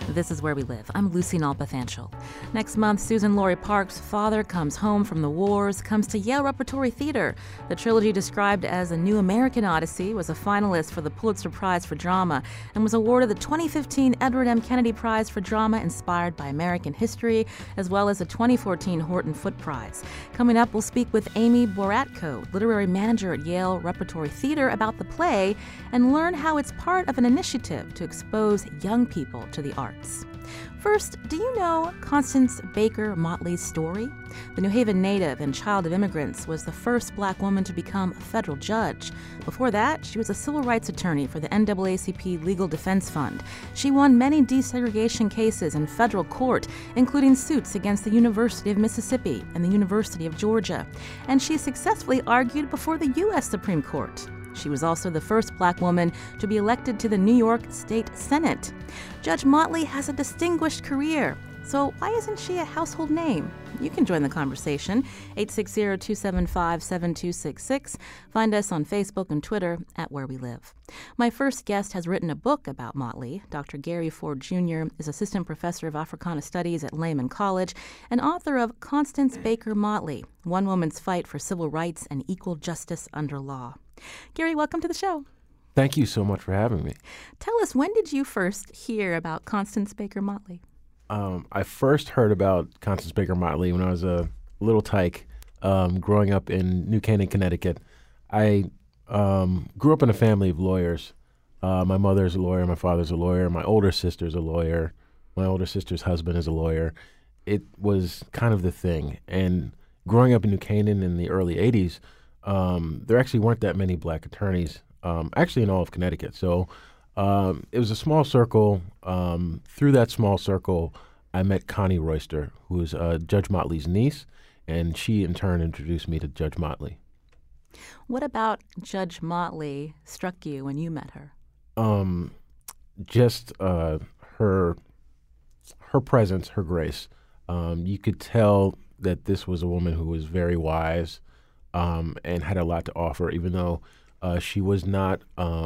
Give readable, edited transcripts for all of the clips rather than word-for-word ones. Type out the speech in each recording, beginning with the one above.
This is Where We Live. I'm Lucy Nalpathanchel. Next month, Susan Laurie Parks' father comes home from the wars, comes to Yale Repertory Theater. The trilogy, described as a new American Odyssey, was a finalist for the Pulitzer Prize for Drama and was awarded the 2015 Edward M. Kennedy Prize for Drama inspired by American history, as well as the 2014 Horton Foote Prize. Coming up, we'll speak with Amy Boratko, literary manager at Yale Repertory Theater, about the play and learn how it's part of an initiative to expose young people to the arts. First, do you know Constance Baker Motley's story? The New Haven native and child of immigrants was the first black woman to become a federal judge. Before that, she was a civil rights attorney for the NAACP Legal Defense Fund. She won many desegregation cases in federal court, including suits against the University of Mississippi and the University of Georgia. And she successfully argued before the U.S. Supreme Court. She was also the first black woman to be elected to the New York State Senate. Judge Motley has a distinguished career, so why isn't she a household name? You can join the conversation, 860-275-7266. Find us on Facebook and Twitter at Where We Live. My first guest has written a book about Motley. Dr. Gary Ford Jr. is Assistant Professor of Africana Studies at Lehman College and author of Constance Baker Motley, One Woman's Fight for Civil Rights and Equal Justice Under Law. Gary, welcome to the show. Thank you so much for having me. Tell us, when did you first hear about Constance Baker Motley? I first heard about Constance Baker Motley when I was a little tyke growing up in New Canaan, Connecticut. I grew up in a family of lawyers. My mother's a lawyer, my father's a lawyer, my older sister's a lawyer, my older sister's husband is a lawyer. It was kind of the thing. And growing up in New Canaan in the early 80s, there actually weren't that many black attorneys, actually in all of Connecticut. So it was a small circle. Through that small circle, I met Connie Royster, who is Judge Motley's niece, and she in turn introduced me to Judge Motley. What about Judge Motley struck you when you met her? Just her presence, her grace. You could tell that this was a woman who was very wise and had a lot to offer, even though she was not,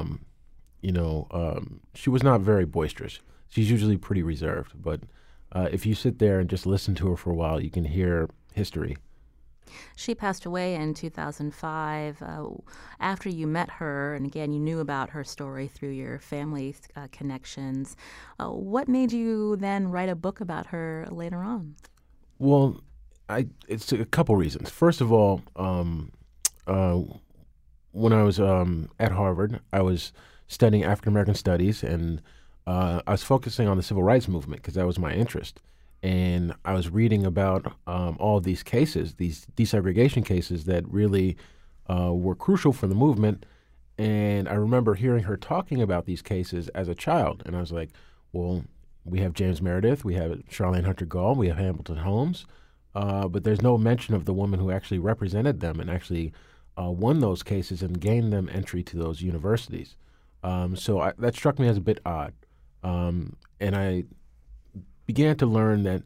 she was not very boisterous. She's usually pretty reserved, but if you sit there and just listen to her for a while, you can hear history. She passed away in 2005. After you met her, and again, you knew about her story through your family connections, what made you then write a book about her later on? Well, it's a couple reasons. First of all, when I was at Harvard, I was studying African American studies, and I was focusing on the civil rights movement because that was my interest. And I was reading about all of these cases, these desegregation cases that really were crucial for the movement. And I remember hearing her talking about these cases as a child. And I was like, well, we have James Meredith, we have Charlayne Hunter Gall, we have Hamilton Holmes, but there's no mention of the woman who actually represented them and actually won those cases and gained them entry to those universities. So that struck me as a bit odd. And I began to learn that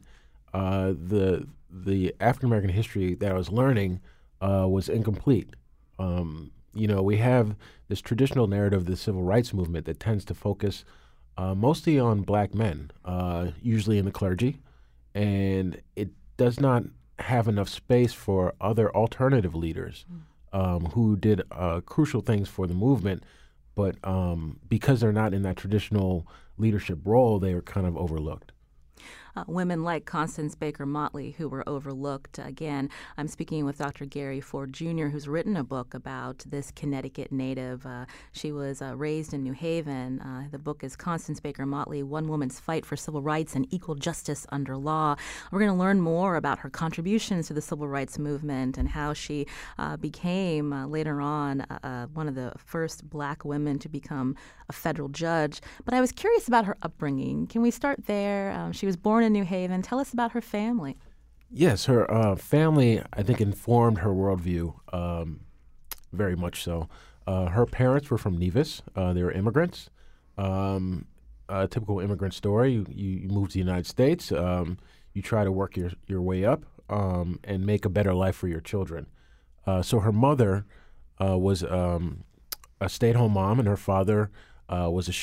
the African-American history that I was learning was incomplete. We have this traditional narrative of the civil rights movement that tends to focus mostly on black men, usually in the clergy, and it does not have enough space for other alternative leaders who did crucial things for the movement, but because they're not in that traditional leadership role, they were kind of overlooked. Women like Constance Baker Motley who were overlooked. Again, I'm speaking with Dr. Gary Ford Jr., who's written a book about this Connecticut native. She was raised in New Haven. The book is Constance Baker Motley, One Woman's Fight for Civil Rights and Equal Justice Under Law. We're going to learn more about her contributions to the civil rights movement and how she became, later on, one of the first black women to become a federal judge. But I was curious about her upbringing. Can we start there? She was born in New Haven. Tell us about her family. Yes, her family, I think, informed her worldview very much so. Her parents were from Nevis. They were immigrants. A typical immigrant story. You move to the United States. You try to work your way up and make a better life for your children. So her mother was a stay-at-home mom, and her father was a chef.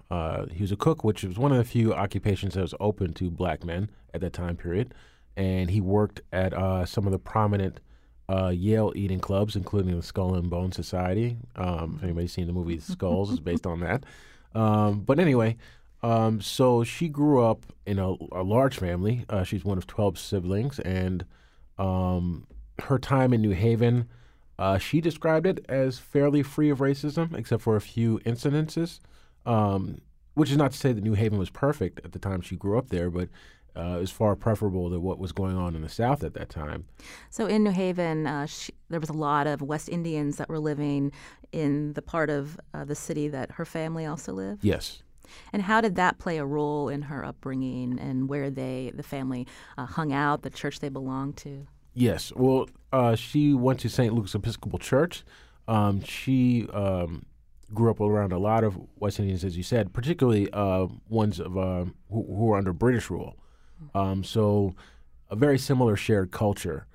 He was a cook, which was one of the few occupations that was open to black men at that time period. And he worked at some of the prominent Yale eating clubs, including the Skull and Bone Society. If anybody's seen the movie Skulls, it's based on that. But anyway, so she grew up in a large family. She's one of 12 siblings, and her time in New Haven, she described it as fairly free of racism, except for a few incidences, which is not to say that New Haven was perfect at the time she grew up there, but it was far preferable to what was going on in the South at that time. So in New Haven, there was a lot of West Indians that were living in the part of the city that her family also lived? Yes. And how did that play a role in her upbringing and where the family hung out, the church they belonged to? Yes. Well, she went to St. Luke's Episcopal Church. She grew up around a lot of West Indians, as you said, particularly ones of who were under British rule. So a very similar shared culture.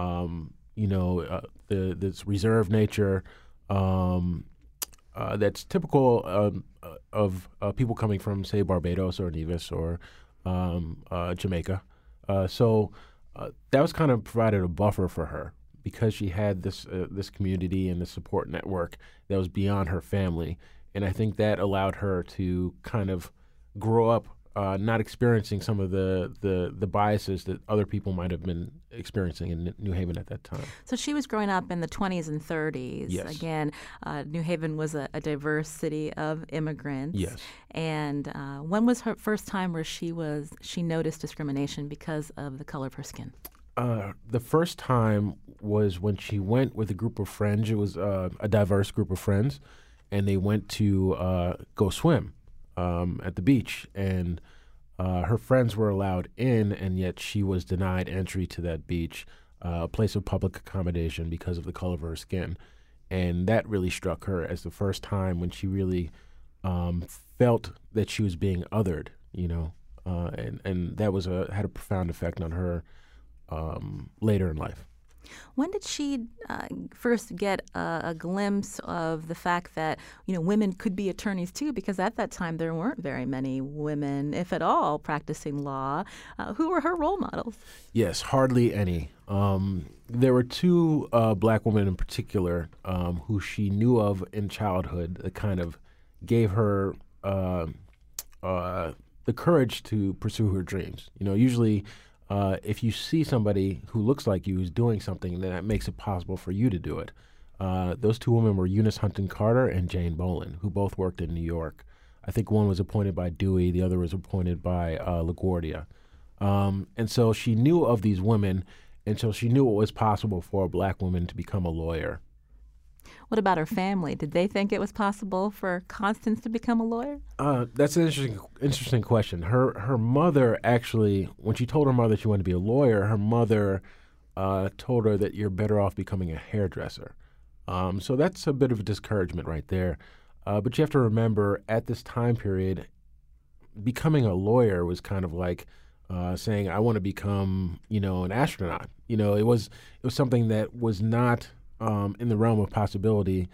This reserved nature that's typical of people coming from, say, Barbados or Nevis or Jamaica. So that was kind of provided a buffer for her because she had this community and this support network that was beyond her family. And I think that allowed her to kind of grow up not experiencing some of the biases that other people might have been experiencing in New Haven at that time. So she was growing up in the 20s and 30s. Yes. Again, New Haven was a diverse city of immigrants. Yes. And when was her first time where she noticed discrimination because of the color of her skin? The first time was when she went with a group of friends. It was a diverse group of friends, and they went to go swim at the beach, and her friends were allowed in, and yet she was denied entry to that beach, a place of public accommodation, because of the color of her skin. And that really struck her as the first time when she really felt that she was being othered, and that had a profound effect on her later in life. When did she first get a glimpse of the fact that, women could be attorneys too? Because at that time there weren't very many women, if at all, practicing law. Who were her role models? Yes, hardly any. There were two black women in particular who she knew of in childhood that kind of gave her the courage to pursue her dreams. Usually if you see somebody who looks like you who's doing something, then that makes it possible for you to do it. Those two women were Eunice Hunton Carter and Jane Bolen, who both worked in New York. I think one was appointed by Dewey, the other was appointed by LaGuardia. And so she knew of these women, and so she knew it was possible for a black woman to become a lawyer. What about her family? Did they think it was possible for Constance to become a lawyer? That's an interesting question. Her mother actually, when she told her mother she wanted to be a lawyer, her mother told her that you're better off becoming a hairdresser. So that's a bit of a discouragement right there. But you have to remember, at this time period, becoming a lawyer was kind of like saying, I want to become, an astronaut. It was something that was not in the realm of possibility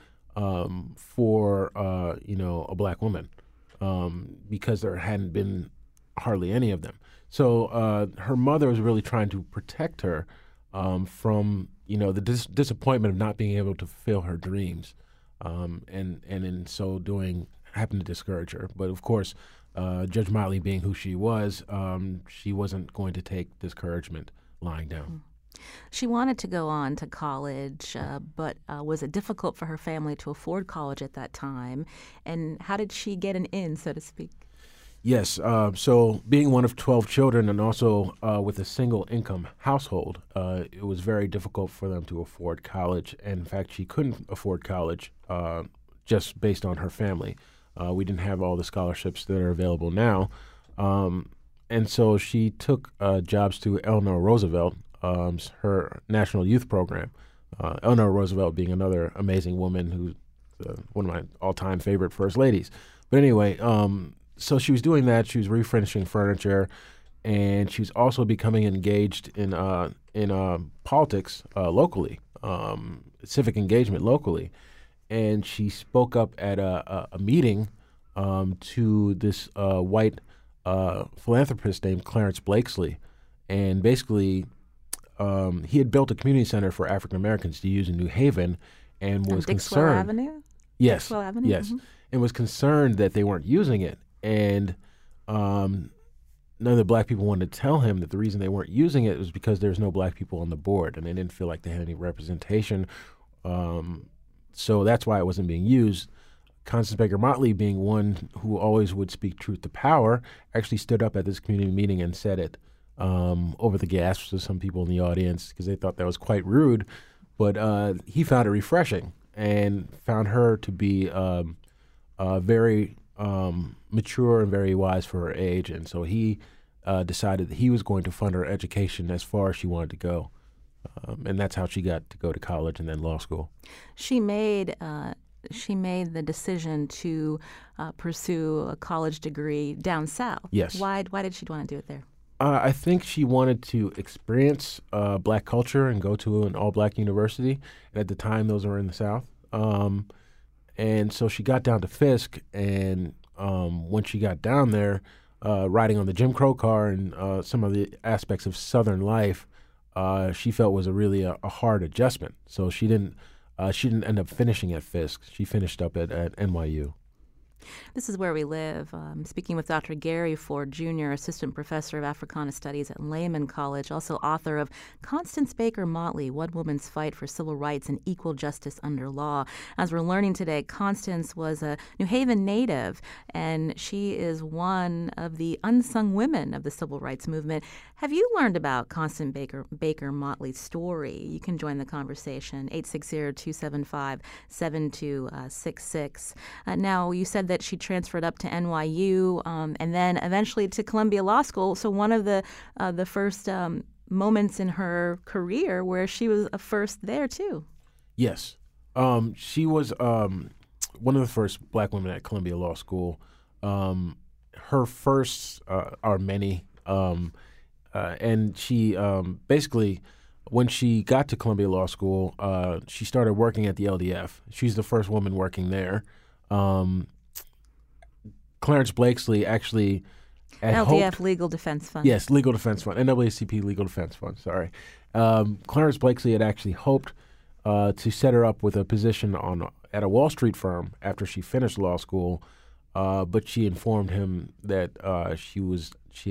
for a black woman because there hadn't been hardly any of them. So her mother was really trying to protect her from the disappointment of not being able to fulfill her dreams, and in so doing happened to discourage her. But of course, Judge Motley being who she wasn't going to take discouragement lying down. Mm. She wanted to go on to college, but was it difficult for her family to afford college at that time? And how did she get an in, so to speak? Yes. So being one of 12 children and also with a single income household, it was very difficult for them to afford college. And in fact, she couldn't afford college just based on her family. We didn't have all the scholarships that are available now. And so she took jobs to Eleanor Roosevelt, her National Youth Program. Eleanor Roosevelt being another amazing woman who's one of my all-time favorite first ladies. But anyway, so she was doing that. She was refinishing furniture, and she was also becoming engaged in politics locally, civic engagement locally. And she spoke up at a meeting to this white philanthropist named Clarence Blakesley. And basically, he had built a community center for African Americans to use in New Haven and was Dixwell concerned. Avenue? Yes. Dixwell Avenue? Yes. And was concerned that they weren't using it. And none of the black people wanted to tell him that the reason they weren't using it was because there's no black people on the board and they didn't feel like they had any representation. So that's why it wasn't being used. Constance Baker Motley, being one who always would speak truth to power, actually stood up at this community meeting and said it over the gasps of some people in the audience because they thought that was quite rude. But he found it refreshing and found her to be very mature and very wise for her age. And so he decided that he was going to fund her education as far as she wanted to go. And that's how she got to go to college and then law school. She made the decision to pursue a college degree down south. Yes. Why did she want to do it there? I think she wanted to experience black culture and go to an all-black university. And at the time, those were in the South. And so she got down to Fisk, and when she got down there, riding on the Jim Crow car and some of the aspects of Southern life, she felt was a hard adjustment. So she didn't end up finishing at Fisk. She finished up at NYU. This is Where We Live. Speaking with Dr. Gary Ford, Jr., Assistant Professor of Africana Studies at Lehman College, also author of Constance Baker Motley, One Woman's Fight for Civil Rights and Equal Justice Under Law. As we're learning today, Constance was a New Haven native, and she is one of the unsung women of the Civil Rights Movement. Have you learned about Constance Baker Motley's story? You can join the conversation, 860-275-7266. Now, you said that she transferred up to NYU and then eventually to Columbia Law School. So one of the first moments in her career where she was a first there too. Yes. She was one of the first black women at Columbia Law School. Her firsts are many. And she basically, when she got to Columbia Law School, she started working at the LDF. She's the first woman working there. Clarence Blakesley actually LDF Legal Defense Fund. Yes, Legal Defense Fund, NAACP Legal Defense Fund, sorry. Clarence Blakesley had actually hoped to set her up with a position at a Wall Street firm after she finished law school, but she informed him that she was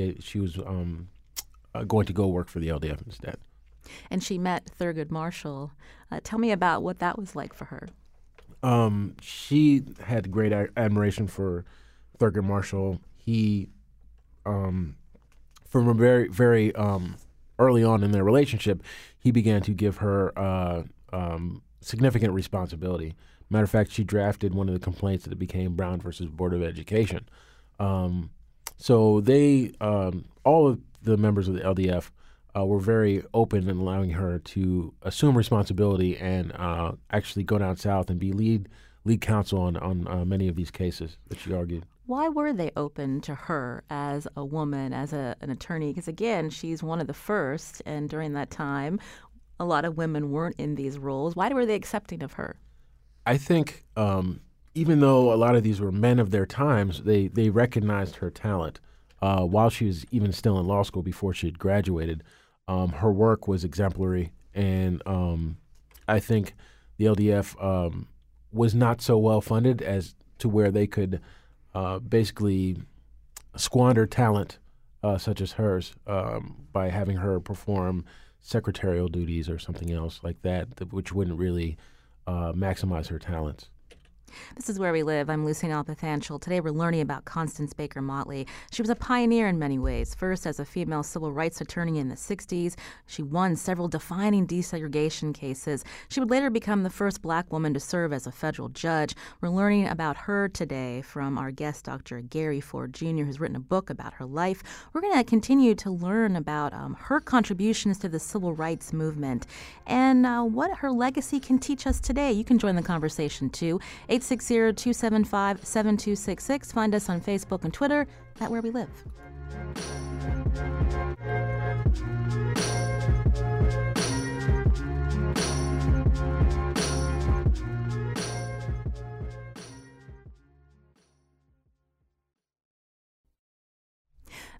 going to go work for the LDF instead. And she met Thurgood Marshall. Tell me about what that was like for her. She had great admiration for Thurgood Marshall. He, from a very, very early on in their relationship, he began to give her significant responsibility. Matter of fact, she drafted one of the complaints that became Brown versus Board of Education. So they, all of the members of the LDF were very open in allowing her to assume responsibility and actually go down south and be lead counsel on many of these cases that she argued. Why were they open to her as a woman, as an attorney? Because, again, she's one of the first, and during that time, a lot of women weren't in these roles. Why were they accepting of her? I think even though a lot of these were men of their times, they recognized her talent. While she was even still in law school before she had graduated, her work was exemplary, and I think the LDF was not so well funded as to where they could basically squander talent such as hers by having her perform secretarial duties or something else like that, which wouldn't really maximize her talents. This is Where We Live. I'm Lucy Nalpathanchel. Today we're learning about Constance Baker Motley. She was a pioneer in many ways. First, as a female civil rights attorney in the 60s, she won several defining desegregation cases. She would later become the first black woman to serve as a federal judge. We're learning about her today from our guest, Dr. Gary Ford, Jr., who's written a book about her life. We're going to continue to learn about her contributions to the civil rights movement and what her legacy can teach us today. You can join the conversation, too. 860-275-7266. Find us on Facebook and Twitter at Where We Live.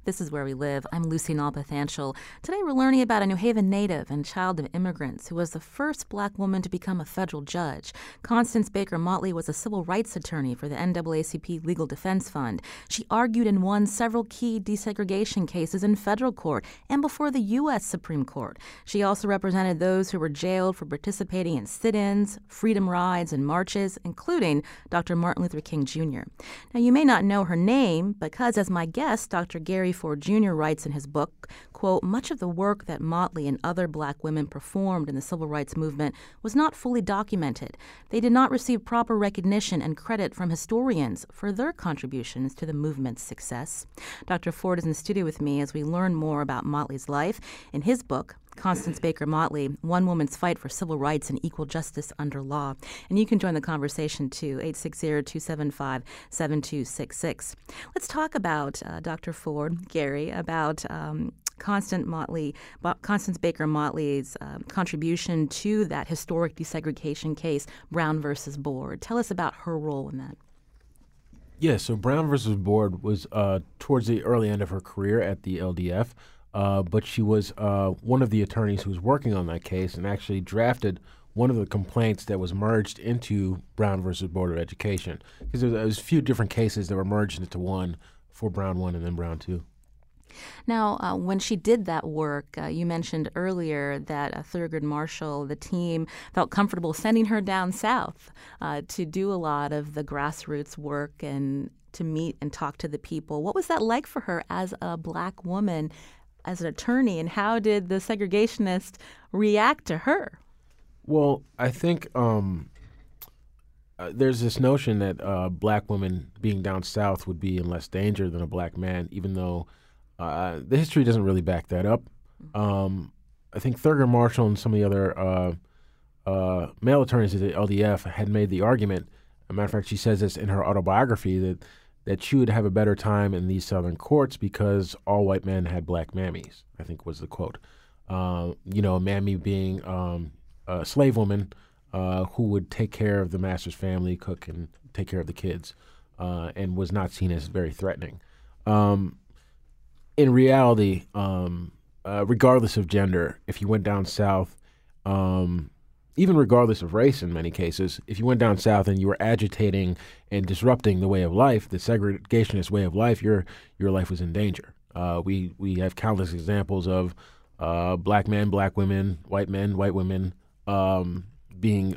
This is Where We Live. I'm Lucy Nalpathanchel. Today we're learning about a New Haven native and child of immigrants who was the first black woman to become a federal judge. Constance Baker Motley was a civil rights attorney for the NAACP Legal Defense Fund. She argued and won several key desegregation cases in federal court and before the U.S. Supreme Court. She also represented those who were jailed for participating in sit-ins, freedom rides, and marches, including Dr. Martin Luther King Jr. Now, you may not know her name because, as my guest, Dr. Gary Ford Jr. writes in his book, quote, much of the work that Motley and other black women performed in the civil rights movement was not fully documented. They did not receive proper recognition and credit from historians for their contributions to the movement's success. Dr. Ford is in the studio with me as we learn more about Motley's life. In his book, Constance Baker Motley, One Woman's Fight for Civil Rights and Equal Justice Under Law. And you can join the conversation too, 860-275-7266. Let's talk about, Dr. Ford, Gary, about Constance Baker Motley's contribution to that historic desegregation case, Brown versus Board. Tell us about her role in that. Yeah, so Brown versus Board was towards the early end of her career at the LDF. But she was one of the attorneys who was working on that case and actually drafted one of the complaints that was merged into Brown versus Board of Education. Because there was a few different cases that were merged into one for Brown 1 and then Brown 2. Now, when she did that work, you mentioned earlier that Thurgood Marshall, the team, felt comfortable sending her down south to do a lot of the grassroots work and to meet and talk to the people. What was that like for her as a black woman, as an attorney, and how did the segregationists react to her? Well, I think there's this notion that black women being down south would be in less danger than a black man, even though the history doesn't really back that up. I think Thurgood Marshall and some of the other male attorneys at the LDF had made the argument. As a matter of fact, she says this in her autobiography, that she would have a better time in these southern courts because all white men had black mammies, I think was the quote. A mammy being a slave woman who would take care of the master's family, cook, and take care of the kids, and was not seen as very threatening. In reality, regardless of gender, if you went down south, even regardless of race in many cases, if you went down south and you were agitating and disrupting the way of life, the segregationist way of life, your life was in danger. We have countless examples of black men, black women, white women being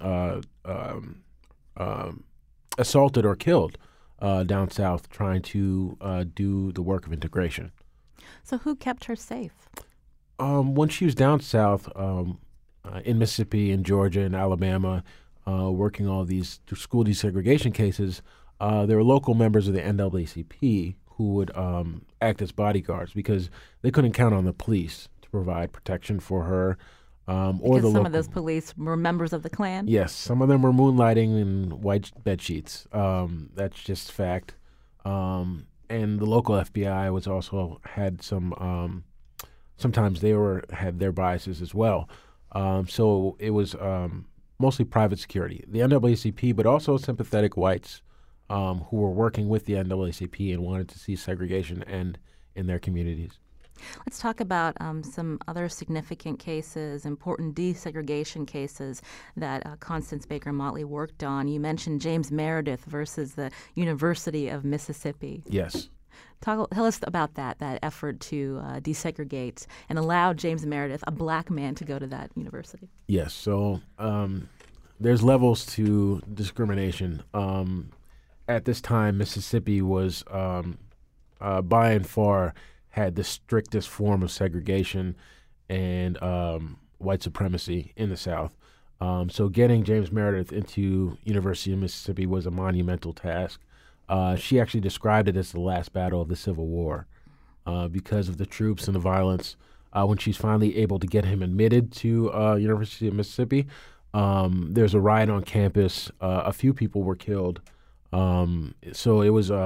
assaulted or killed down south trying to do the work of integration. So who kept her safe? When she was down south, in Mississippi and Georgia and Alabama, working all these school desegregation cases, there were local members of the NAACP who would act as bodyguards because they couldn't count on the police to provide protection for her. Because some of those police were members of the Klan? Yes, some of them were moonlighting in white bed sheets. That's just fact. And the local FBI was also had some. Sometimes they had their biases as well. So it was mostly private security, the NAACP, but also sympathetic whites who were working with the NAACP and wanted to see segregation end in their communities. Let's talk about some other significant cases, important desegregation cases that Constance Baker Motley worked on. You mentioned James Meredith versus the University of Mississippi. Yes. Tell us about that effort to desegregate and allow James Meredith, a black man, to go to that university. Yes. So there's levels to discrimination. At this time, Mississippi was by and far had the strictest form of segregation and white supremacy in the South. So getting James Meredith into University of Mississippi was a monumental task. She actually described it as the last battle of the Civil War because of the troops and the violence. When she's finally able to get him admitted to University of Mississippi, there's a riot on campus. A few people were killed. So it was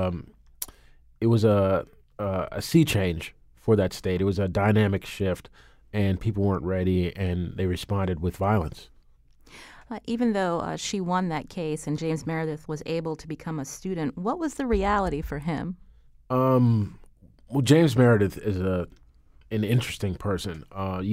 a sea change for that state. It was a dynamic shift, and people weren't ready, and they responded with violence. Even though she won that case and James Meredith was able to become a student, what was the reality for him? Well, James Meredith is an interesting person.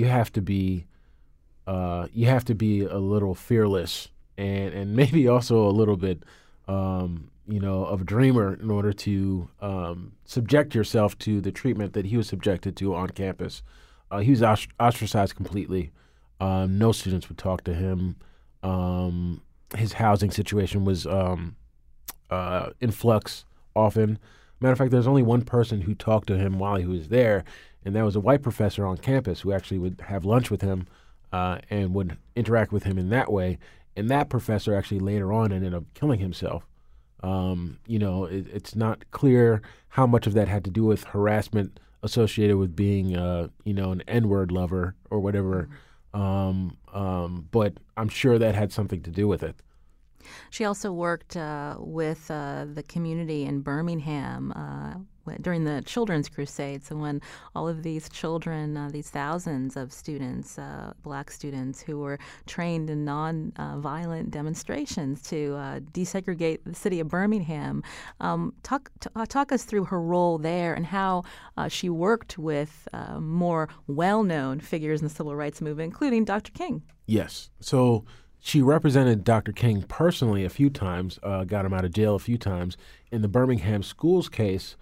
You have to be a little fearless and maybe also a little bit of a dreamer in order to subject yourself to the treatment that he was subjected to on campus. He was ostracized completely. No students would talk to him. His housing situation was in flux often. Matter of fact, there's only one person who talked to him while he was there, and that was a white professor on campus who actually would have lunch with him and would interact with him in that way. And that professor actually later on ended up killing himself. It's not clear how much of that had to do with harassment associated with being, an N-word lover or whatever. But I'm sure that had something to do with it. She also worked with the community in Birmingham during the Children's Crusade. So when all of these children, these thousands of students, black students who were trained in non-violent demonstrations to desegregate the city of Birmingham, talk us through her role there and how she worked with more well-known figures in the civil rights movement, including Dr. King. Yes. So she represented Dr. King personally a few times, got him out of jail a few times. In the Birmingham schools case,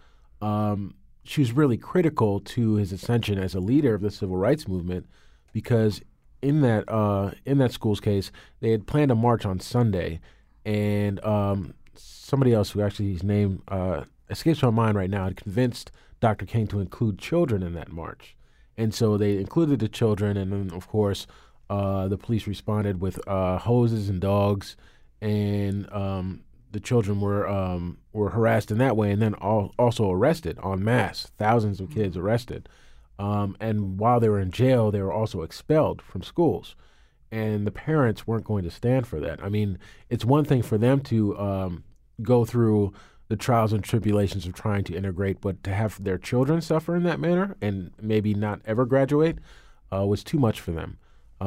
she was really critical to his ascension as a leader of the civil rights movement because in that schools case, they had planned a march on Sunday, and somebody else who actually his name escapes my mind right now had convinced Dr. King to include children in that march. And so they included the children, and then, of course, the police responded with hoses and dogs, and the children were harassed in that way, and then also arrested en masse. Thousands of kids arrested, and while they were in jail, they were also expelled from schools, and the parents weren't going to stand for that. I mean, it's one thing for them to go through the trials and tribulations of trying to integrate, but to have their children suffer in that manner and maybe not ever graduate was too much for them.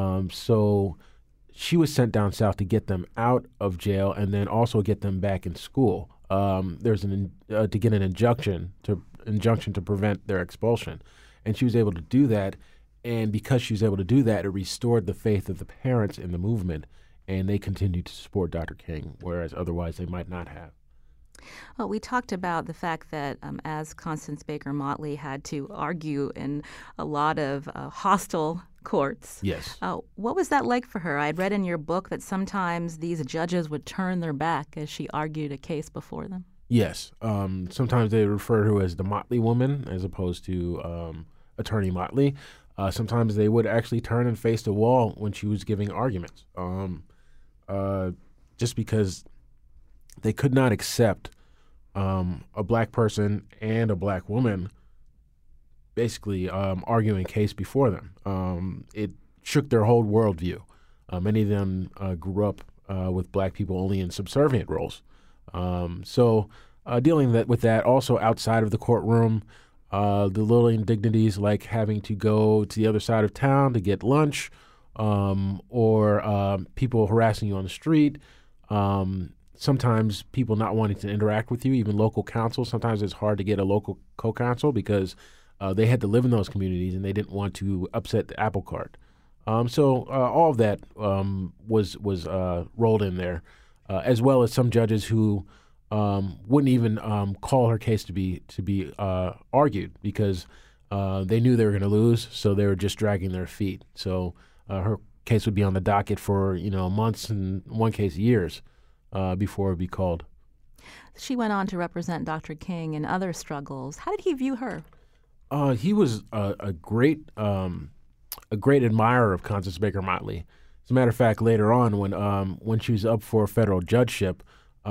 So she was sent down south to get them out of jail and then also get them back in school. There's to get an injunction to prevent their expulsion, and she was able to do that. And because she was able to do that, it restored the faith of the parents in the movement, and they continued to support Dr. King, whereas otherwise they might not have. Well, we talked about the fact that as Constance Baker Motley had to argue in a lot of hostile courts. Yes. What was that like for her? I had read in your book that sometimes these judges would turn their back as she argued a case before them. Yes. Sometimes they refer to her as the Motley woman as opposed to Attorney Motley. Sometimes they would actually turn and face the wall when she was giving arguments, just because they could not accept a black person and a black woman basically arguing a case before them. It shook their whole worldview. Many of them grew up with black people only in subservient roles. So dealing with that also outside of the courtroom, the little indignities like having to go to the other side of town to get lunch, or people harassing you on the street, sometimes people not wanting to interact with you, even local counsel. Sometimes it's hard to get a local co-counsel because they had to live in those communities and they didn't want to upset the apple cart. So all of that was rolled in there, as well as some judges who wouldn't even call her case to be argued because they knew they were going to lose, so they were just dragging their feet. So her case would be on the docket for months and in one case years before it would be called. She went on to represent Dr. King in other struggles. How did he view her? He was a great admirer of Constance Baker Motley. As a matter of fact, later on, when she was up for federal judgeship,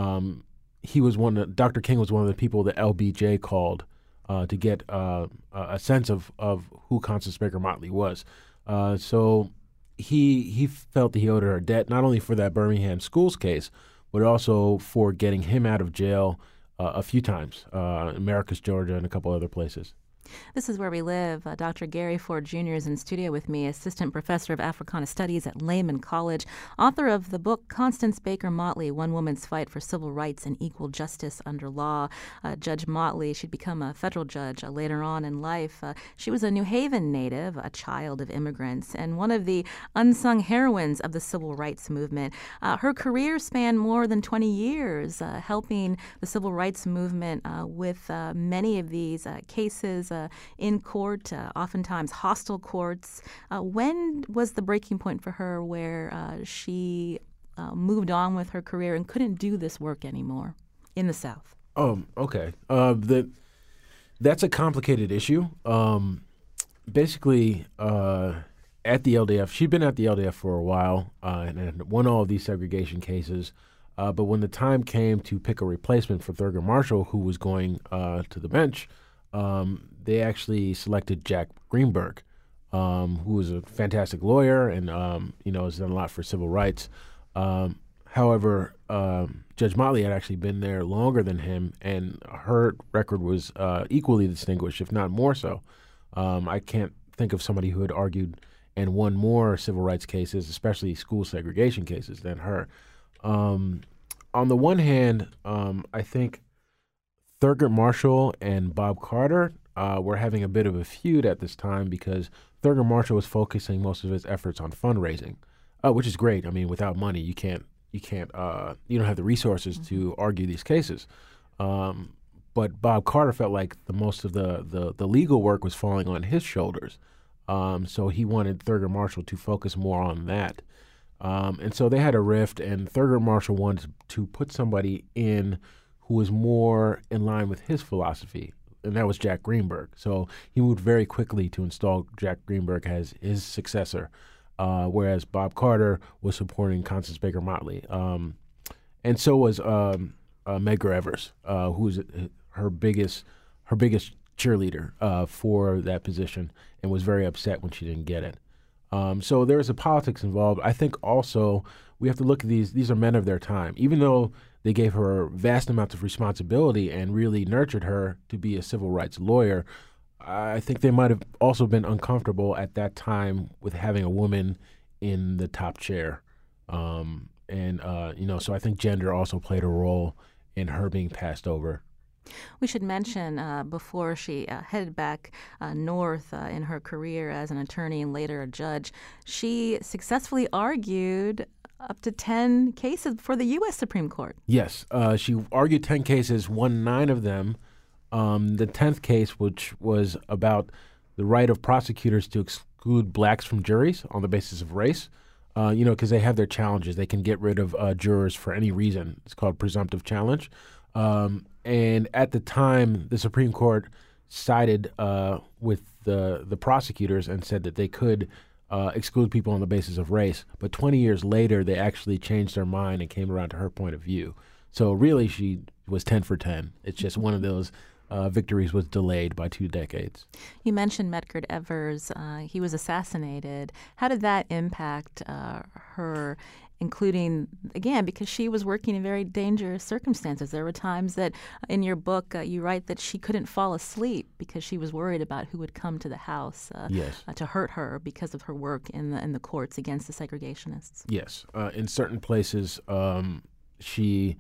Dr. King was one of the people that LBJ called to get a sense of who Constance Baker Motley was. So he felt that he owed her a debt, not only for that Birmingham schools case, but also for getting him out of jail a few times, Americus, Georgia, and a couple other places. This is Where We Live. Dr. Gary Ford Jr. is in studio with me, Assistant Professor of Africana Studies at Lehman College, author of the book Constance Baker Motley, One Woman's Fight for Civil Rights and Equal Justice Under Law. Judge Motley, she'd become a federal judge later on in life. She was a New Haven native, a child of immigrants, and one of the unsung heroines of the civil rights movement. Her career spanned more than 20 years, helping the civil rights movement with many of these cases in court, oftentimes hostile courts. When was the breaking point for her where she moved on with her career and couldn't do this work anymore in the South? Okay. That's a complicated issue. Basically, at the LDF, she'd been at the LDF for a while and won all of these segregation cases. But when the time came to pick a replacement for Thurgood Marshall, who was going to the bench, they actually selected Jack Greenberg, who was a fantastic lawyer and has done a lot for civil rights. However, Judge Motley had actually been there longer than him, and her record was equally distinguished, if not more so. I can't think of somebody who had argued and won more civil rights cases, especially school segregation cases, than her. On the one hand, I think Thurgood Marshall and Bob Carter were having a bit of a feud at this time because Thurgood Marshall was focusing most of his efforts on fundraising, which is great. I mean, without money, you don't have the resources to argue these cases. But Bob Carter felt like most of the legal work was falling on his shoulders. So he wanted Thurgood Marshall to focus more on that. And so they had a rift, and Thurgood Marshall wanted to put somebody in who was more in line with his philosophy, and that was Jack Greenberg. So he moved very quickly to install Jack Greenberg as his successor, whereas Bob Carter was supporting Constance Baker Motley. And so was Medgar Evers, who was her biggest cheerleader for that position, and was very upset when she didn't get it. So there was a politics involved. I think also we have to look at these are men of their time. Even though they gave her vast amounts of responsibility and really nurtured her to be a civil rights lawyer, I think they might have also been uncomfortable at that time with having a woman in the top chair. So I think gender also played a role in her being passed over. We should mention before she headed back north in her career as an attorney and later a judge, she successfully argued up to 10 cases before the U.S. Supreme Court. Yes. She argued 10 cases, won 9 of them. The 10th case, which was about the right of prosecutors to exclude blacks from juries on the basis of race, because they have their challenges. They can get rid of jurors for any reason. It's called presumptive challenge. And at the time, the Supreme Court sided with the prosecutors and said that they could exclude people on the basis of race. But 20 years later, they actually changed their mind and came around to her point of view. So really, she was 10 for 10. It's just one of those victories was delayed by 2 decades. You mentioned Medgar Evers. He was assassinated. How did that impact her, including, again, because she was working in very dangerous circumstances? There were times that in your book you write that she couldn't fall asleep because she was worried about who would come to the house to hurt her because of her work in the courts against the segregationists. Yes. In certain places, she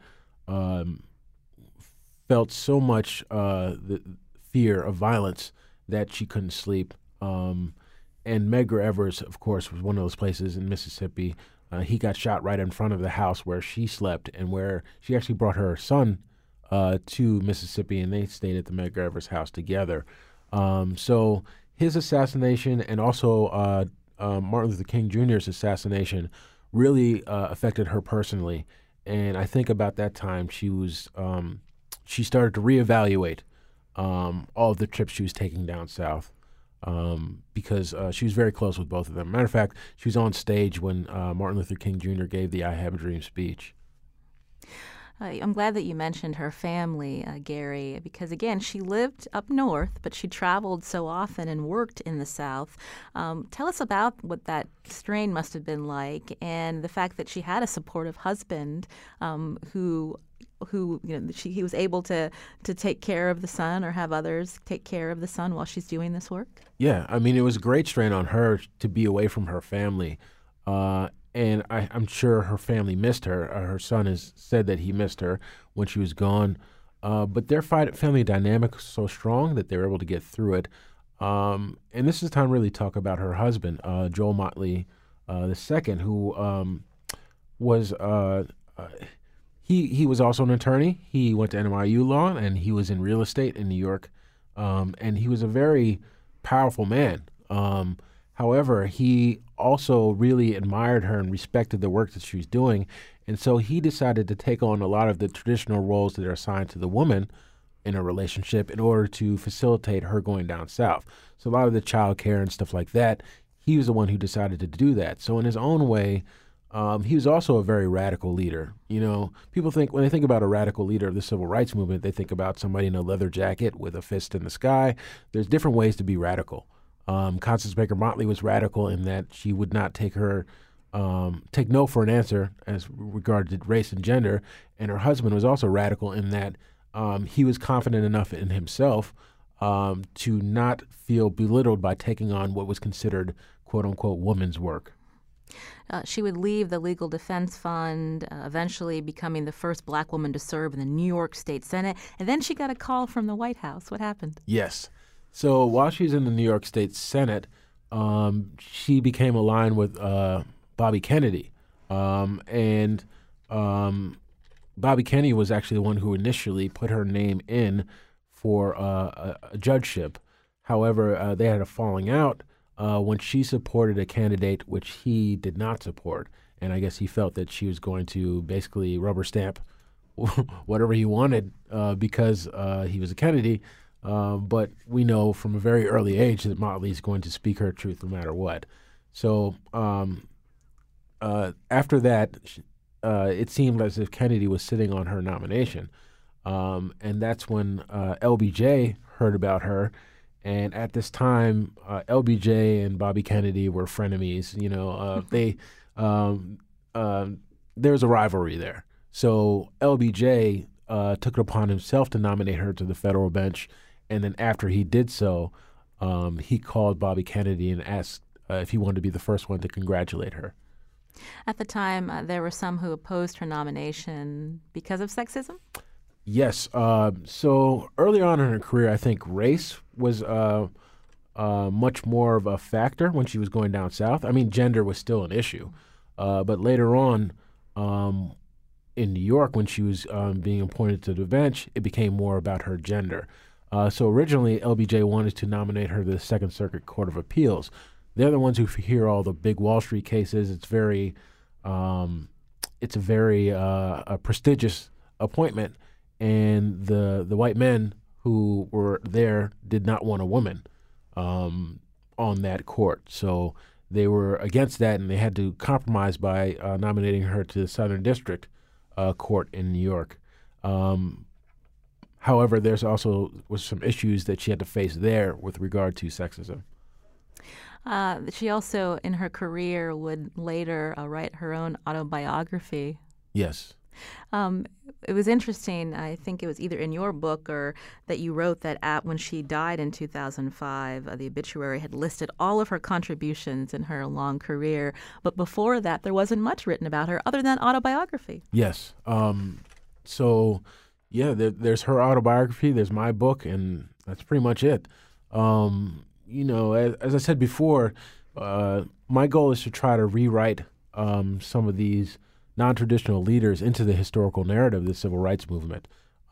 felt so much the fear of violence that she couldn't sleep. And Medgar Evers, of course, was one of those places in Mississippi. He got shot right in front of the house where she slept and where she actually brought her son to Mississippi, and they stayed at the Medgar Evers house together. So his assassination and also Martin Luther King Jr.'s assassination really affected her personally. And I think about that time she started to reevaluate all of the trips she was taking down south. Because she was very close with both of them. Matter of fact, she was on stage when Martin Luther King Jr. gave the I Have a Dream speech. I'm glad that you mentioned her family, Gary, because, again, she lived up north, but she traveled so often and worked in the South. Tell us about what that strain must have been like and the fact that she had a supportive husband who who he was able to take care of the son or have others take care of the son while she's doing this work? Yeah, I mean, it was a great strain on her to be away from her family. And I'm sure her family missed her. Her son has said that he missed her when she was gone. But their family dynamic was so strong that they were able to get through it. And this is time to really talk about her husband, Joel Motley II, who was he was also an attorney. He went to NYU Law, and he was in real estate in New York. And he was a very powerful man. However, he also really admired her and respected the work that she was doing. And so he decided to take on a lot of the traditional roles that are assigned to the woman in a relationship in order to facilitate her going down south. So a lot of the child care and stuff like that, he was the one who decided to do that. So in his own way, he was also a very radical leader. People think when they think about a radical leader of the civil rights movement, they think about somebody in a leather jacket with a fist in the sky. There's different ways to be radical. Constance Baker Motley was radical in that she would not take no for an answer as regarded race and gender. And her husband was also radical in that he was confident enough in himself to not feel belittled by taking on what was considered, quote unquote, woman's work. She would leave the Legal Defense Fund, eventually becoming the first black woman to serve in the New York State Senate. And then she got a call from the White House. What happened? Yes. So while she was in the New York State Senate, she became aligned with Bobby Kennedy. And Bobby Kennedy was actually the one who initially put her name in for a judgeship. However, they had a falling out when she supported a candidate which he did not support. And I guess he felt that she was going to basically rubber stamp whatever he wanted because he was a Kennedy. But we know from a very early age that Motley is going to speak her truth no matter what. So after that, it seemed as if Kennedy was sitting on her nomination. And that's when LBJ heard about her. And at this time, LBJ and Bobby Kennedy were frenemies. There was a rivalry there. So LBJ took it upon himself to nominate her to the federal bench. And then after he did so, he called Bobby Kennedy and asked if he wanted to be the first one to congratulate her. At the time, there were some who opposed her nomination because of sexism? Yes. So early on in her career, I think race was much more of a factor when she was going down south. I mean, gender was still an issue. But later on, in New York, when she was being appointed to the bench, it became more about her gender. So originally, LBJ wanted to nominate her to the Second Circuit Court of Appeals. They're the ones who hear all the big Wall Street cases. It's a very prestigious appointment, and the white men who were there did not want a woman on that court. So they were against that, and they had to compromise by nominating her to the Southern District Court in New York. However, there's also was some issues that she had to face there with regard to sexism. She also, in her career, would later write her own autobiography. Yes. It was interesting. I think it was either in your book or that you wrote that when she died in 2005, the obituary had listed all of her contributions in her long career. But before that, there wasn't much written about her other than autobiography. Yes. There's her autobiography, there's my book, and that's pretty much it. As I said before, my goal is to try to rewrite some of these non-traditional leaders into the historical narrative of the civil rights movement.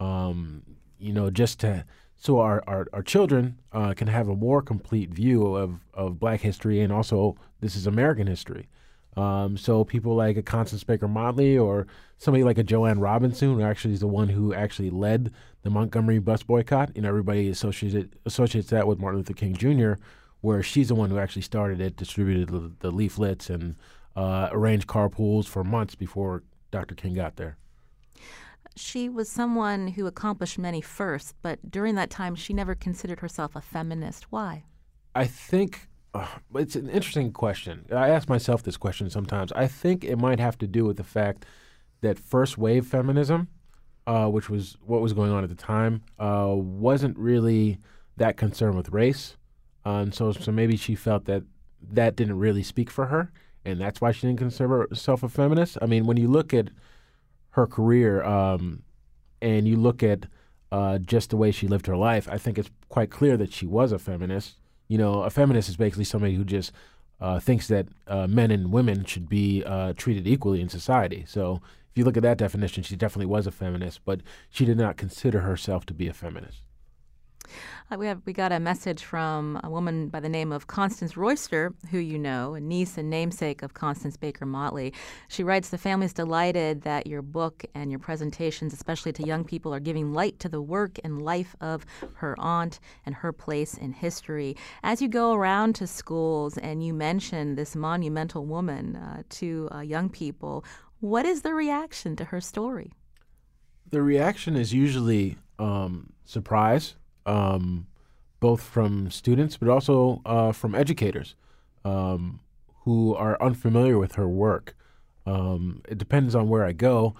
So our children can have a more complete view of Black history, and also this is American history. So people like a Constance Baker Motley or somebody like a Joanne Robinson, who actually is the one who actually led the Montgomery bus boycott. Everybody associates that with Martin Luther King Jr., where she's the one who actually started it, distributed the leaflets, and arranged carpools for months before Dr. King got there. She was someone who accomplished many firsts, but during that time, she never considered herself a feminist. Why? I think it's an interesting question. I ask myself this question sometimes. I think it might have to do with the fact that first wave feminism which was what was going on at the time, wasn't really that concerned with race. And so maybe she felt that that didn't really speak for her, and that's why she didn't consider herself a feminist. I mean, when you look at her career and you look at just the way she lived her life, I think it's quite clear that she was a feminist. You know, a feminist is basically somebody who just thinks that men and women should be treated equally in society. So if you look at that definition, she definitely was a feminist, but she did not consider herself to be a feminist. We got a message from a woman by the name of Constance Royster, who you know, a niece and namesake of Constance Baker Motley. She writes, "The family's delighted that your book and your presentations, especially to young people, are giving light to the work and life of her aunt and her place in history." As you go around to schools and you mention this monumental woman to young people, what is the reaction to her story? The reaction is usually surprise. Both from students, but also from educators who are unfamiliar with her work. It depends on where I go.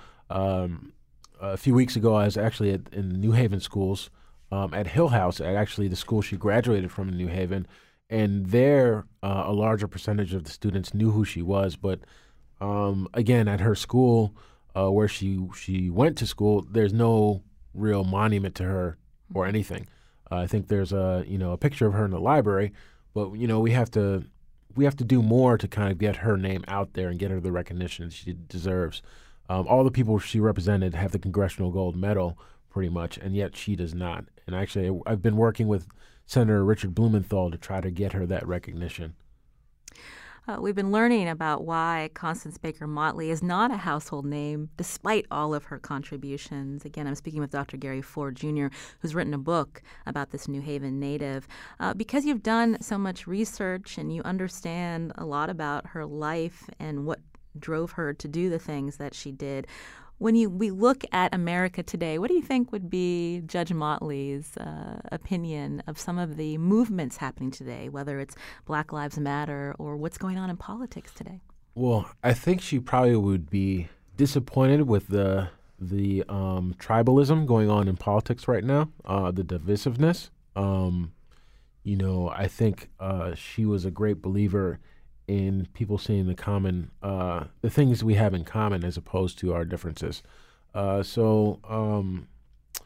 A few weeks ago, I was actually in New Haven schools at Hill House, at actually the school she graduated from in New Haven, and there a larger percentage of the students knew who she was. But again, at her school where she went to school, there's no real monument to her or anything. I think there's a picture of her in the library, but we have to do more to kind of get her name out there and get her the recognition she deserves. All the people she represented have the Congressional Gold Medal, pretty much, and yet she does not. And actually, I've been working with Senator Richard Blumenthal to try to get her that recognition. We've been learning about why Constance Baker Motley is not a household name, despite all of her contributions. Again, I'm speaking with Dr. Gary Ford Jr., who's written a book about this New Haven native. Because you've done so much research and you understand a lot about her life and what drove her to do the things that she did, when we look at America today, what do you think would be Judge Motley's opinion of some of the movements happening today, whether it's Black Lives Matter or what's going on in politics today? Well, I think she probably would be disappointed with the tribalism going on in politics right now, the divisiveness. I think she was a great believer in people seeing the things we have in common as opposed to our differences. In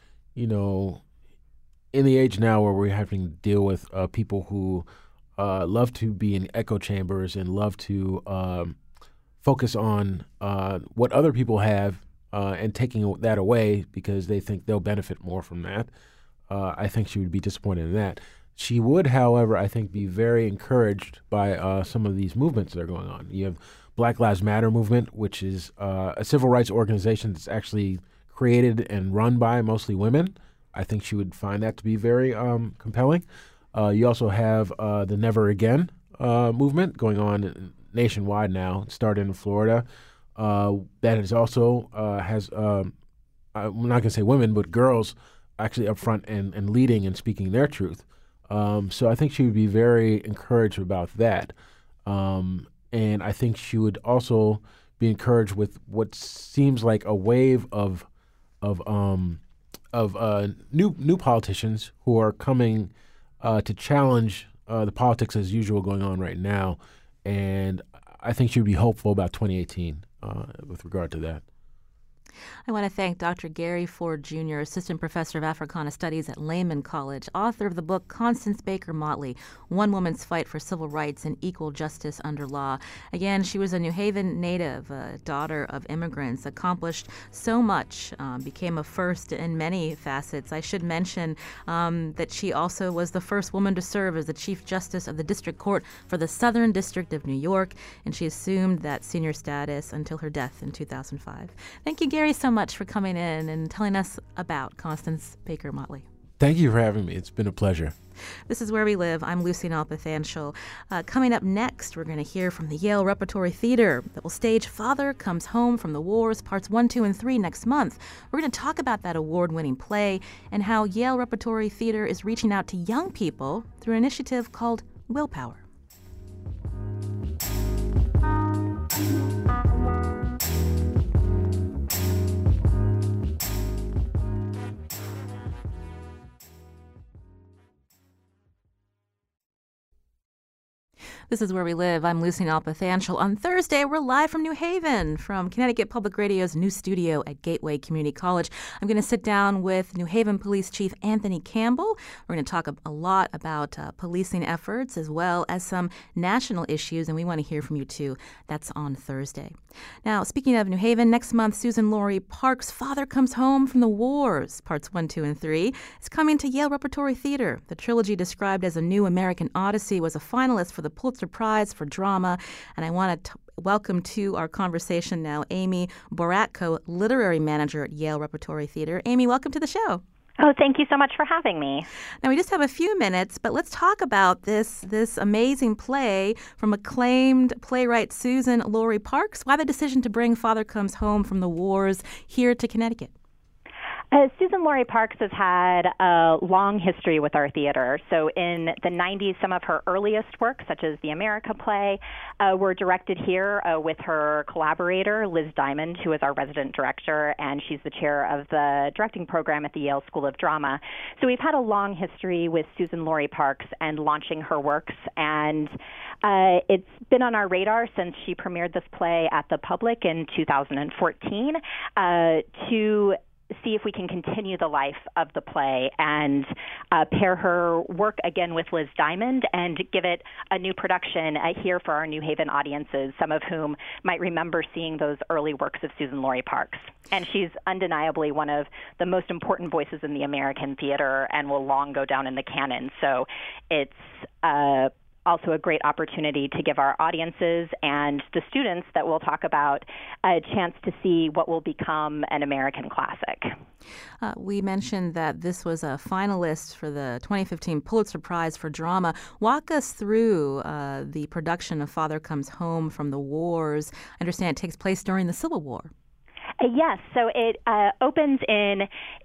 the age now where we're having to deal with people who love to be in echo chambers and love to focus on what other people have and taking that away because they think they'll benefit more from that, I think she would be disappointed in that. She would, however, I think, be very encouraged by some of these movements that are going on. You have Black Lives Matter movement, which is a civil rights organization that's actually created and run by mostly women. I think she would find that to be very compelling. You also have the Never Again movement going on nationwide now. It started in Florida. That is also has, I'm not going to say women, but girls actually up front and leading and speaking their truth. So I think she would be very encouraged about that. And I think she would also be encouraged with what seems like a wave of new politicians who are coming to challenge the politics as usual going on right now. And I think she would be hopeful about 2018 with regard to that. I want to thank Dr. Gary Ford Jr., Assistant Professor of Africana Studies at Lehman College, author of the book Constance Baker Motley, One Woman's Fight for Civil Rights and Equal Justice Under Law. Again, she was a New Haven native, a daughter of immigrants, accomplished so much, became a first in many facets. I should mention that she also was the first woman to serve as the Chief Justice of the District Court for the Southern District of New York, and she assumed that senior status until her death in 2005. Thank you, Gary, so much for coming in and telling us about Constance Baker Motley. Thank you for having me. It's been a pleasure. This is Where We Live. I'm Lucy Nalpathanchil. Coming up next, we're going to hear from the Yale Repertory Theater that will stage Father Comes Home from the Wars, Parts 1, 2, and 3 next month. We're going to talk about that award-winning play and how Yale Repertory Theater is reaching out to young people through an initiative called Willpower. This is Where We Live. I'm Lucy Nalpathanchel. On Thursday, we're live from New Haven, from Connecticut Public Radio's new studio at Gateway Community College. I'm going to sit down with New Haven Police Chief Anthony Campbell. We're going to talk a lot about policing efforts as well as some national issues, and we want to hear from you too. That's on Thursday. Now, speaking of New Haven, next month, Susan Laurie Parks' Father Comes Home from the Wars, parts 1, 2, and 3, is coming to Yale Repertory Theater. The trilogy, described as a new American Odyssey, was a finalist for the Pulitzer Prize for Drama, and I want to welcome to our conversation now Amy Boratko, Literary Manager at Yale Repertory Theater. Amy, welcome to the show. Oh, thank you so much for having me. Now, we just have a few minutes, but let's talk about this amazing play from acclaimed playwright Susan Laurie Parks. Why the decision to bring Father Comes Home from the Wars here to Connecticut? Susan Laurie Parks has had a long history with our theater. So in the 90s, some of her earliest works, such as the America play, were directed here with her collaborator, Liz Diamond, who is our resident director, and she's the chair of the directing program at the Yale School of Drama. So we've had a long history with Susan Laurie Parks and launching her works, and it's been on our radar since she premiered this play at the public in 2014 to see if we can continue the life of the play and pair her work again with Liz Diamond and give it a new production here for our New Haven audiences, some of whom might remember seeing those early works of Susan Laurie Parks. And she's undeniably one of the most important voices in the American theater and will long go down in the canon. So it's also a great opportunity to give our audiences and the students that we'll talk about a chance to see what will become an American classic. We mentioned that this was a finalist for the 2015 Pulitzer Prize for Drama. Walk us through the production of Father Comes Home from the Wars. I understand it takes place during the Civil War. Yes, so it opens in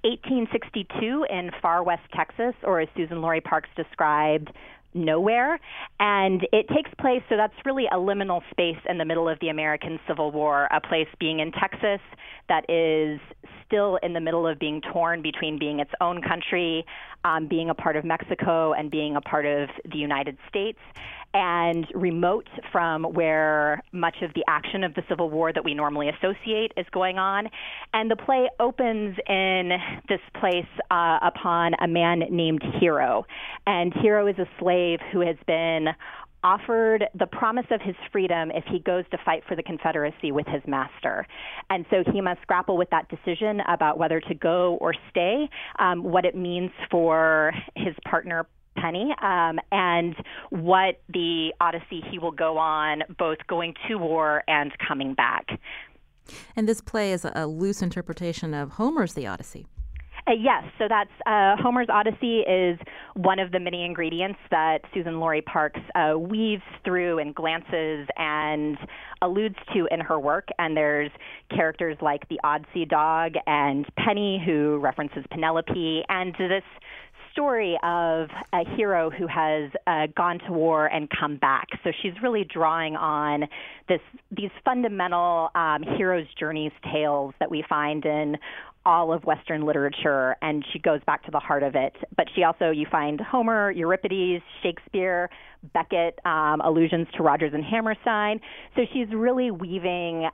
1862 in far west Texas, or as Susan Laurie Parks described, nowhere, and it takes place, so that's really a liminal space in the middle of the American Civil War, a place being in Texas that is still in the middle of being torn between being its own country, being a part of Mexico, and being a part of the United States, and remote from where much of the action of the Civil War that we normally associate is going on. And the play opens in this place upon a man named Hero. And Hero is a slave who has been offered the promise of his freedom if he goes to fight for the Confederacy with his master. And so he must grapple with that decision about whether to go or stay, what it means for his partner, Penny, and what the odyssey he will go on, both going to war and coming back. And this play is a loose interpretation of Homer's The Odyssey. Yes, so that's Homer's Odyssey is one of the many ingredients that Susan Laurie Parks weaves through and glances and alludes to in her work. And there's characters like the Oddsey dog and Penny, who references Penelope, and this story of a hero who has gone to war and come back. So she's really drawing on these fundamental hero's journeys tales that we find in all of Western literature, and she goes back to the heart of it. But you find Homer, Euripides, Shakespeare, Beckett, allusions to Rodgers and Hammerstein. So she's really weaving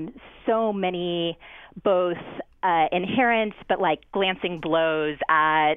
so many both inherent but like glancing blows at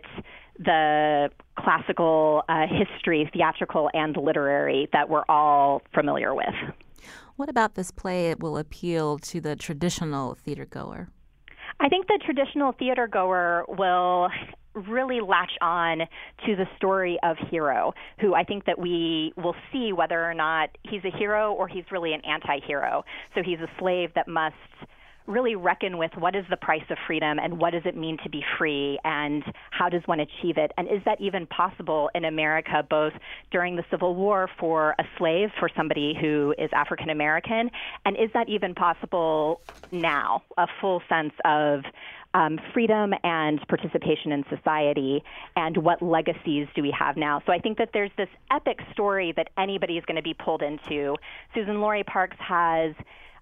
the classical history, theatrical and literary, that we're all familiar with. What about this play will appeal to the traditional theater goer? I think the traditional theater goer will really latch on to the story of Hero, who I think that we will see whether or not he's a hero or he's really an anti-hero. So he's a slave that must really reckon with what is the price of freedom and what does it mean to be free and how does one achieve it, and is that even possible in America, both during the Civil War for a slave, for somebody who is African American, and is that even possible now, a full sense of freedom and participation in society, and what legacies do we have now? So I think that there's this epic story that anybody is going to be pulled into. Susan Laurie Parks has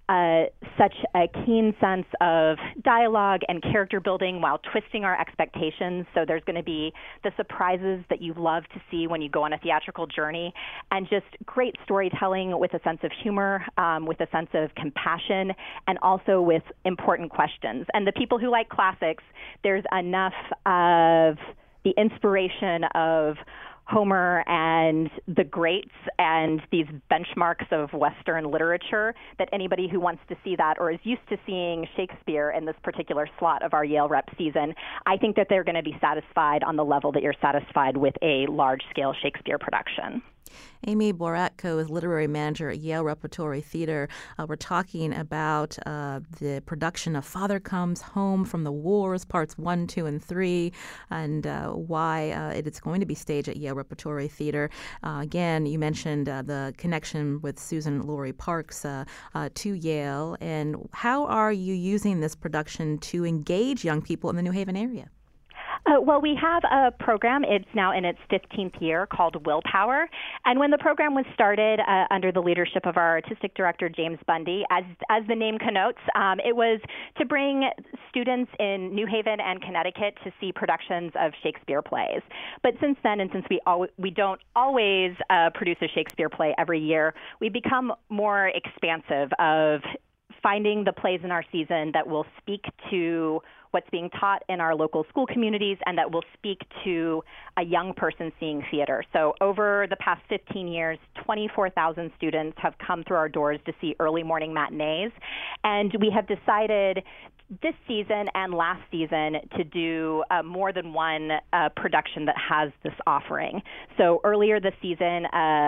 such a keen sense of dialogue and character building while twisting our expectations. So there's going to be the surprises that you love to see when you go on a theatrical journey, and just great storytelling with a sense of humor, with a sense of compassion, and also with important questions. And the people who like classics, there's enough of the inspiration of Homer and the greats and these benchmarks of Western literature that anybody who wants to see that or is used to seeing Shakespeare in this particular slot of our Yale Rep season, I think that they're going to be satisfied on the level that you're satisfied with a large-scale Shakespeare production. Amy Boratko is literary manager at Yale Repertory Theater. We're talking about the production of Father Comes Home from the Wars, parts 1, 2, and 3, and why it is going to be staged at Yale Repertory Theater. Again, you mentioned the connection with Suzan-Lori Parks to Yale. And how are you using this production to engage young people in the New Haven area? Well, we have a program. It's now in its 15th year called Willpower. And when the program was started under the leadership of our artistic director, James Bundy, as the name connotes, it was to bring students in New Haven and Connecticut to see productions of Shakespeare plays. But since then, and since we don't always produce a Shakespeare play every year, we've become more expansive of finding the plays in our season that will speak to what's being taught in our local school communities and that will speak to a young person seeing theater. So over the past 15 years, 24,000 students have come through our doors to see early morning matinees. And we have decided this season and last season to do more than one production that has this offering. So earlier this season,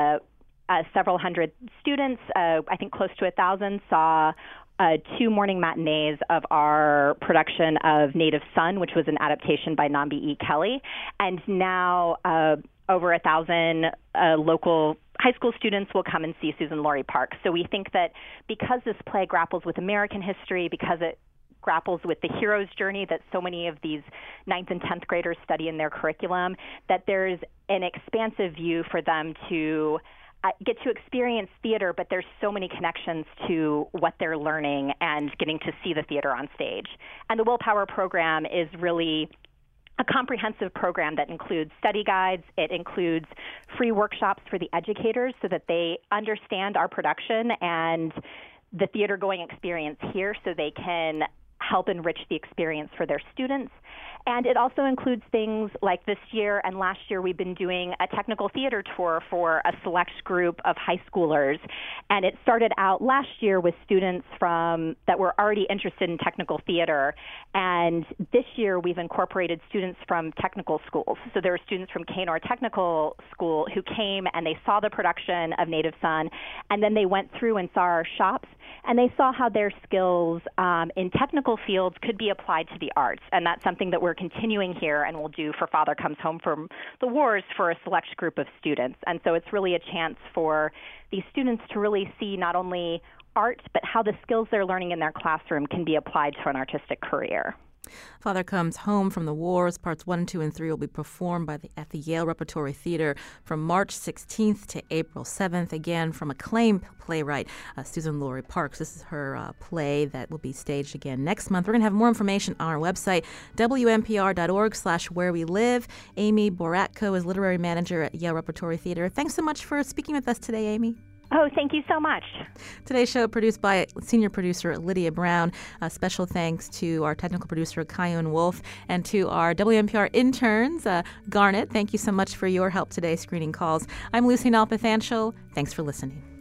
several hundred students, I think close to 1,000, saw 2 morning matinees of our production of Native Son, which was an adaptation by Nambi E. Kelly. And now over 1,000 local high school students will come and see Suzan-Lori Parks. So we think that because this play grapples with American history, because it grapples with the hero's journey that so many of these 9th and 10th graders study in their curriculum, that there's an expansive view for them to get to experience theater, but there's so many connections to what they're learning and getting to see the theater on stage. And the Willpower program is really a comprehensive program that includes study guides. It includes free workshops for the educators so that they understand our production and the theater-going experience here so they can help enrich the experience for their students. And it also includes things like this year and last year we've been doing a technical theater tour for a select group of high schoolers. And it started out last year with students that were already interested in technical theater. And this year we've incorporated students from technical schools. So there were students from Kanor Technical School who came and they saw the production of Native Son, and then they went through and saw our shops, and they saw how their skills in technical fields could be applied to the arts. And that's something that we're continuing here and we'll do for Father Comes Home from the Wars for a select group of students. And so it's really a chance for these students to really see not only art, but how the skills they're learning in their classroom can be applied to an artistic career. Father Comes Home from the Wars, parts 1, 2, and 3 will be performed at the Yale Repertory Theater from March 16th to April 7th. Again, from acclaimed playwright Suzan-Lori Parks. This is her play that will be staged again next month. We're going to have more information on our website, WNPR.org/where we live. Amy Boratko is literary manager at Yale Repertory Theater. Thanks so much for speaking with us today, Amy. Oh, thank you so much. Today's show produced by senior producer Lydia Brown. Special thanks to our technical producer Kyun Wolf and to our WNPR interns, Garnet. Thank you so much for your help today screening calls. I'm Lucy Nalpathanchel. Thanks for listening.